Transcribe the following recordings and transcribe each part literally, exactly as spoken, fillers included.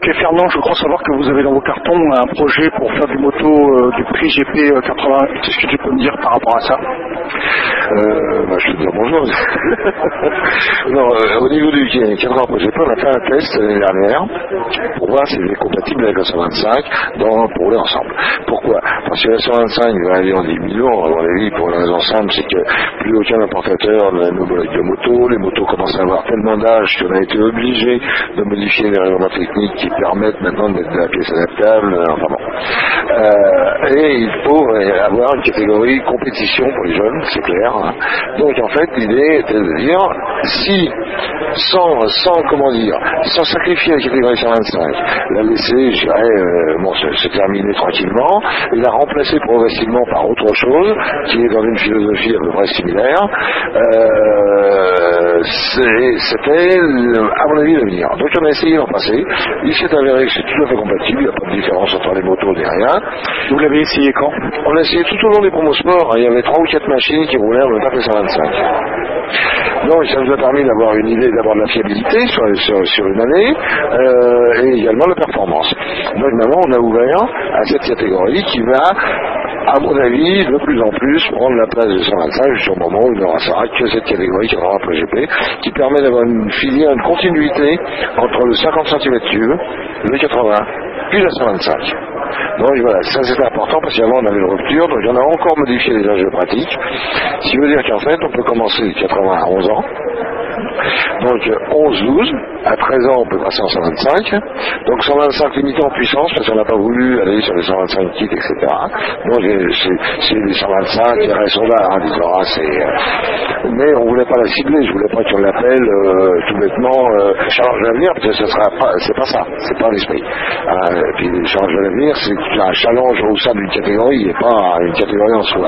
Ok, Fernand, je crois savoir que vous avez dans vos cartons un projet pour faire des motos euh, du prix G P quatre-vingts. Qu'est-ce que tu peux me dire par rapport à ça? euh, bah, Je peux te dire bonjour. non, euh, au niveau du quatre-vingts G P, on a fait un test l'année dernière pour voir si c'était compatible avec la cent vingt-cinq dans, pour rouler ensemble. Pourquoi? Parce que la cent vingt-cinq va aller en diminuant, à mon avis, pour une raison simple, c'est que plus aucun importateur n'a de de motos, les motos commencent à avoir tellement d'âge qu'on a été obligé de modifier les règlements techniques qui permettent maintenant de mettre de la pièce adaptable, enfin bon. Euh, et il faut avoir une catégorie compétition pour les jeunes, c'est clair. Donc en fait, l'idée était de dire, si, sans, sans comment dire, sans sacrifier la catégorie cent vingt-cinq, la laisser, je dirais, euh, bon, se, se terminer tranquillement, et la remplacer progressivement par autre chose, qui est dans une philosophie à peu près similaire, euh, c'était, à mon avis, l'avenir. Donc on a essayé d'en passer. Il s'est avéré que c'est tout à fait compatible, il n'y a pas de différence entre les motos ni rien. Vous l'avez essayé quand? On a essayé tout au long des promos sport, hein. Il y avait trois ou quatre machines qui roulaient en même temps que les cent vingt-cinq. Donc ça nous a permis d'avoir une idée, d'avoir de la fiabilité sur, sur, sur une année, euh, et également la performance. Donc maintenant on a ouvert à cette catégorie qui va, à mon avis, de plus en plus prendre la place de cent vingt-cinq jusqu'au moment où il n'y aura que cette catégorie qui aura un G P, qui permet d'avoir une filière, une continuité entre le cinquante centimètres cube, le quatre-vingts, puis la cent vingt-cinq. Donc voilà, ça c'est important parce qu'avant on avait une rupture, donc on a encore modifié les enjeux pratiques, ce qui veut dire qu'en fait on peut commencer de quatre-vingts à onze ans. Donc onze douze, à treize ans on peut passer en cent vingt-cinq, donc cent vingt-cinq limité en puissance parce qu'on n'a pas voulu aller sur les cent vingt-cinq kits, et cetera. Donc c'est les cent vingt-cinq, les restes sont là, hein, disons, hein, c'est... mais on voulait pas la cibler, je voulais pas qu'on l'appelle euh, tout bêtement euh, challenge de l'avenir, parce que ce sera pas, c'est pas ça, c'est pas l'esprit. Euh, puis le challenge de l'avenir, c'est un challenge au sein d'une catégorie et pas une catégorie en soi.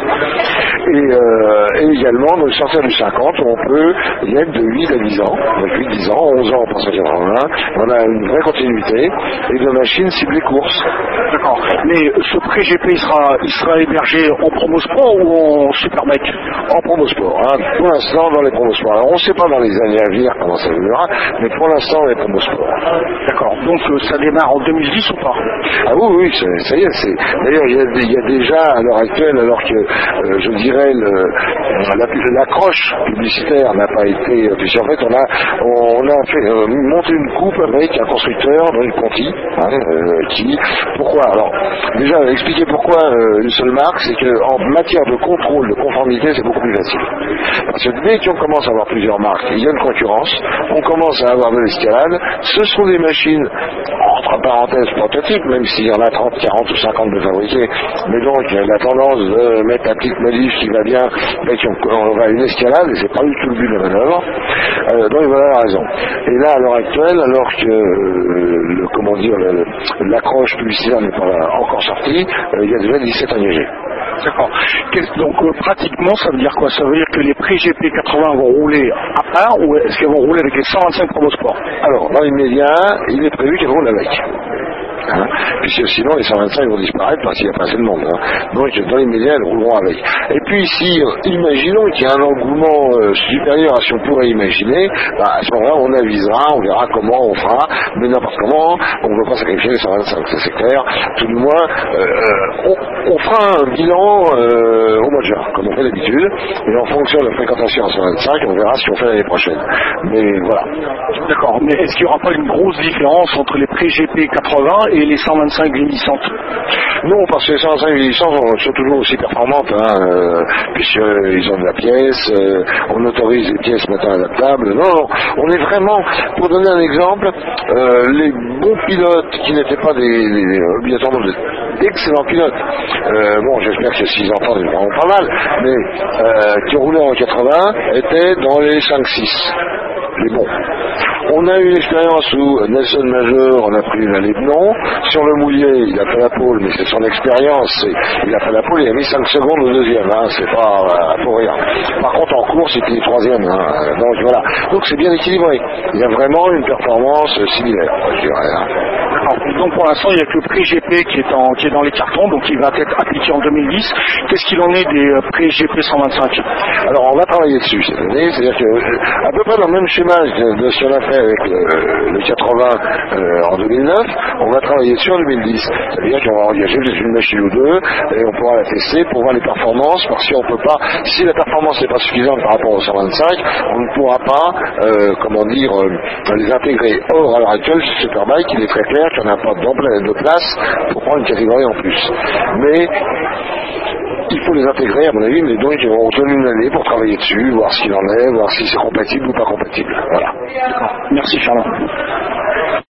Et, euh, et également, donc sortir du cinquante, on peut y être de huit à dix ans, donc huit dix ans, onze ans on passe à quatre-vingts, on a une vraie continuité et de machines ciblées course. D'accord. Mais ce pré G P il sera, il sera hébergé en promo sport ou en super mec? En promo sport, hein. Pour l'instant dans les promos sport. Alors on ne sait pas dans les années à venir comment ça évoluera, mais pour l'instant les promos sport. D'accord. Donc euh, ça démarre en deux mille dix ou pas? Ah oui, oui, ça y est. C'est... D'ailleurs, il y, a, il y a déjà à l'heure actuelle, alors que euh, je dirais le, la, l'accroche publicitaire n'a pas été, puisqu'en fait on a, on a fait euh, monté une coupe avec un constructeur dans une Conti, hein, euh, qui, pourquoi? Alors déjà expliquer pourquoi euh, une seule marque, c'est qu'en matière de contrôle de conformité, c'est beaucoup plus facile. Parce que dès qu'on commence à avoir plusieurs marques, il y a une concurrence, on commence à avoir de l'escalade, ce sont des machines, entre parenthèses, prototypes, même s'il y en a trente, quarante ou cinquante de fabriqués, mais donc la tendance de mettre la petite modif qui va bien, mais qu'on va à une escalade, et c'est pas du tout le but de la manœuvre, euh, donc il va avoir raison. Et là, à l'heure actuelle, alors que, euh, le, comment dire, le, l'accroche publicitaire n'est pas encore sortie, euh, il y a déjà dix-sept engagés. D'accord. Donc euh, pratiquement, ça veut dire quoi? Ça veut dire que les prix G P quatre-vingts vont rouler à part ou est-ce qu'ils vont rouler avec les cent vingt-cinq Promo Sport? Alors, dans l'immédiat, il est prévu qu'ils roulent avec. Hein, puisque sinon les cent vingt-cinq vont disparaître parce qu'il n'y a pas assez de monde. Hein. Donc dans l'immédiat, elles rouleront avec. Et puis si, euh, imaginons qu'il y a un engouement euh, supérieur à ce qu'on pourrait imaginer, bah, à ce moment-là, on avisera, on verra comment on fera, mais n'importe comment, on ne veut pas sacrifier les cent vingt-cinq, ça c'est clair. Tout du moins, euh, on, on fera un bilan euh, au mois de juin, comme on fait d'habitude, et en fonction de la fréquentation en cent vingt-cinq, on verra ce qu'on fait l'année prochaine. Mais voilà. D'accord, mais est-ce qu'il n'y aura pas une grosse différence entre les prix G P quatre-vingts et les cent vingt-cinq glissantes? Non, parce que les cent vingt-cinq glissantes sont toujours aussi performantes, hein, euh, puisqu'ils ont de la pièce, euh, on autorise les pièces maintenant adaptables. Non, non, on est vraiment, pour donner un exemple, euh, les bons pilotes qui n'étaient pas des, des obligatoirement d'excellents pilotes, euh, bon, j'espère que ces six enfants ils vraiment pas mal, mais euh, qui roulaient en quatre-vingts étaient dans les cinq six. Les bons. On a eu une expérience où Nelson Major, on a pris une allée de non. Sur le mouillé, il a fait la pole, mais c'est son expérience. C'est, il a fait la pole, il a mis cinq secondes au deuxième. Hein, c'est pas euh, pour rien. Par contre, en course, il était troisième. Hein, donc voilà. Donc c'est bien équilibré. Il y a vraiment une performance similaire, je dirais. Hein. donc pour l'instant, il n'y a que le prix G P qui est, en, qui est dans les cartons, donc il va être appliqué en deux mille dix. Qu'est-ce qu'il en est des euh, prix G P cent vingt-cinq? Alors on va travailler dessus cette année, c'est-à-dire que euh, à peu près dans le même schéma de, de ce qu'on a fait avec le, le quatre-vingts euh, en deux mille neuf, on va travailler dessus en deux mille dix. C'est-à-dire qu'on va engager une machine ou deux et on pourra la tester pour voir les performances, parce qu'on peut pas, si la performance n'est pas suffisante par rapport au cent vingt-cinq, on ne pourra pas, euh, comment dire, euh, les intégrer. Or, à l'heure actuelle, chez Superbike, il est très clair qu'il n'y en a pas de place pour prendre une catégorie en plus. Mais il faut les intégrer, à mon avis, mais donc ils vont donner une année pour travailler dessus, voir ce qu'il en est, voir si c'est compatible ou pas compatible. Voilà. Merci Charles.